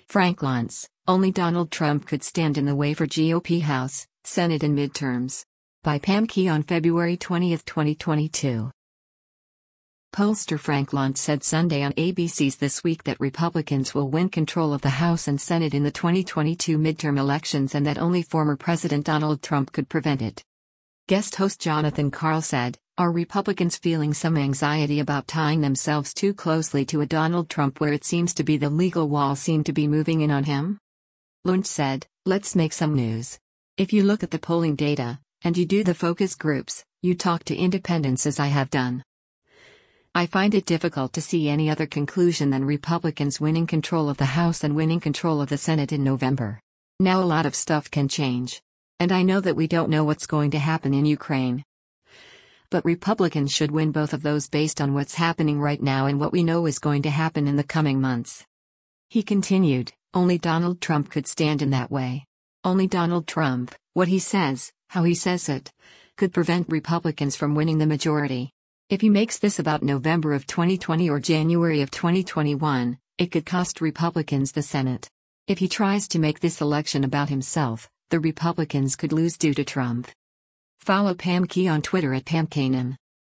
Frank Luntz, only Donald Trump could stand in the way for GOP House, Senate and midterms. By Pam Key on February 20, 2022. Pollster Frank Luntz said Sunday on ABC's This Week that Republicans will win control of the House and Senate in the 2022 midterm elections and that only former President Donald Trump could prevent it. Guest host Jonathan Karl said, "Are Republicans feeling some anxiety about tying themselves too closely to a Donald Trump where it seems to be the legal wall seem to be moving in on him?" Luntz said, "Let's make some news. If you look at the polling data, and you do the focus groups, you talk to independents as I have done. I find it difficult to see any other conclusion than Republicans winning control of the House and winning control of the Senate in November. Now a lot of stuff can change. And I know that we don't know what's going to happen in Ukraine. But Republicans should win both of those based on what's happening right now and what we know is going to happen in the coming months." He continued, "Only Donald Trump could stand in that way. Only Donald Trump, what he says, how he says it, could prevent Republicans from winning the majority. If he makes this about November of 2020 or January of 2021, it could cost Republicans the Senate. If he tries to make this election about himself, the Republicans could lose due to Trump." Follow Pam Key on Twitter at PamKanan.